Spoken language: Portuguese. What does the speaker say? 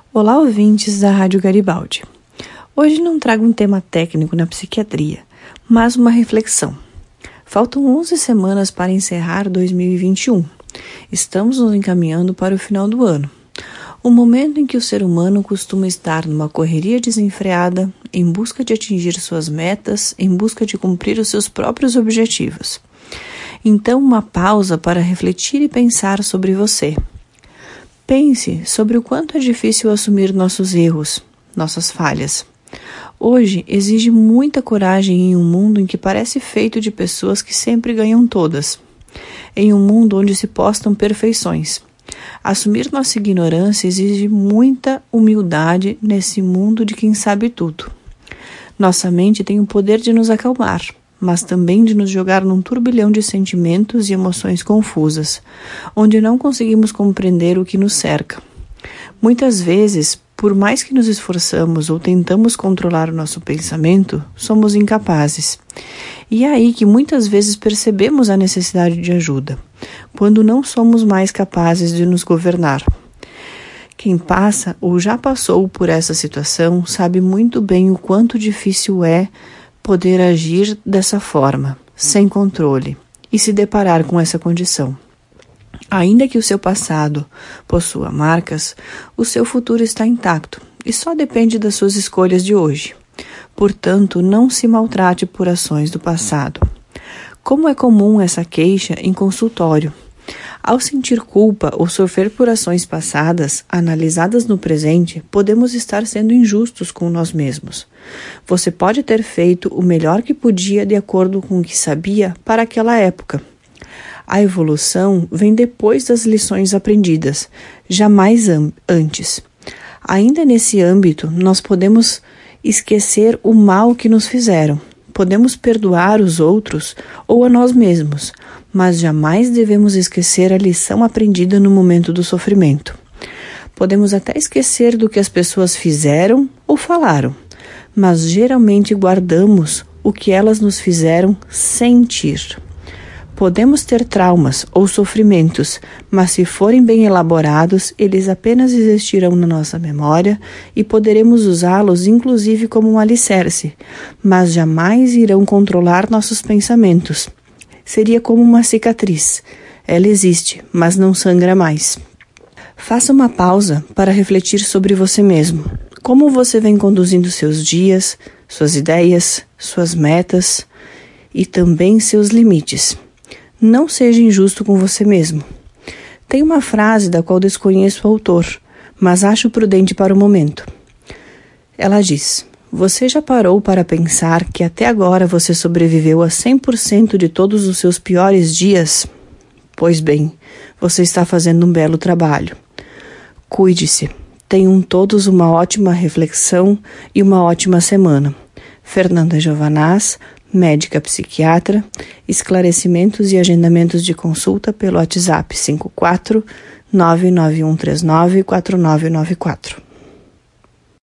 Olá, ouvintes da Rádio Garibaldi. Hoje não trago um tema técnico na psiquiatria, mas uma reflexão. Faltam 11 semanas para encerrar 2021. Estamos nos encaminhando para o final do ano. Um momento em que o ser humano costuma estar numa correria desenfreada, em busca de atingir suas metas, em busca de cumprir os seus próprios objetivos. Então, uma pausa para refletir e pensar sobre você. Pense sobre o quanto é difícil assumir nossos erros, nossas falhas. Hoje exige muita coragem em um mundo em que parece feito de pessoas que sempre ganham todas. Em um mundo onde se postam perfeições. Assumir nossa ignorância exige muita humildade nesse mundo de quem sabe tudo. Nossa mente tem o poder de nos acalmar, mas também de nos jogar num turbilhão de sentimentos e emoções confusas, onde não conseguimos compreender o que nos cerca. Muitas vezes, por mais que nos esforçamos ou tentamos controlar o nosso pensamento, somos incapazes. E é aí que muitas vezes percebemos a necessidade de ajuda, quando não somos mais capazes de nos governar. Quem passa ou já passou por essa situação sabe muito bem o quanto difícil é poder agir dessa forma, sem controle, e se deparar com essa condição. Ainda que o seu passado possua marcas, o seu futuro está intacto e só depende das suas escolhas de hoje. Portanto, não se maltrate por ações do passado. Como é comum essa queixa em consultório? Ao sentir culpa ou sofrer por ações passadas, analisadas no presente, podemos estar sendo injustos com nós mesmos. Você pode ter feito o melhor que podia de acordo com o que sabia para aquela época. A evolução vem depois das lições aprendidas, jamais antes. Ainda nesse âmbito, nós podemos esquecer o mal que nos fizeram. Podemos perdoar os outros ou a nós mesmos, mas jamais devemos esquecer a lição aprendida no momento do sofrimento. Podemos até esquecer do que as pessoas fizeram ou falaram, mas geralmente guardamos o que elas nos fizeram sentir. Podemos ter traumas ou sofrimentos, mas se forem bem elaborados, eles apenas existirão na nossa memória e poderemos usá-los inclusive como um alicerce, mas jamais irão controlar nossos pensamentos. Seria como uma cicatriz. Ela existe, mas não sangra mais. Faça uma pausa para refletir sobre você mesmo. Como você vem conduzindo seus dias, suas ideias, suas metas e também seus limites. Não seja injusto com você mesmo. Tem uma frase da qual desconheço o autor, mas acho prudente para o momento. Ela diz: você já parou para pensar que até agora você sobreviveu a 100% de todos os seus piores dias? Pois bem, você está fazendo um belo trabalho. Cuide-se. Tenham todos uma ótima reflexão e uma ótima semana. Fernanda Giovanaz, médica psiquiatra, esclarecimentos e agendamentos de consulta pelo WhatsApp 54 99139 4994.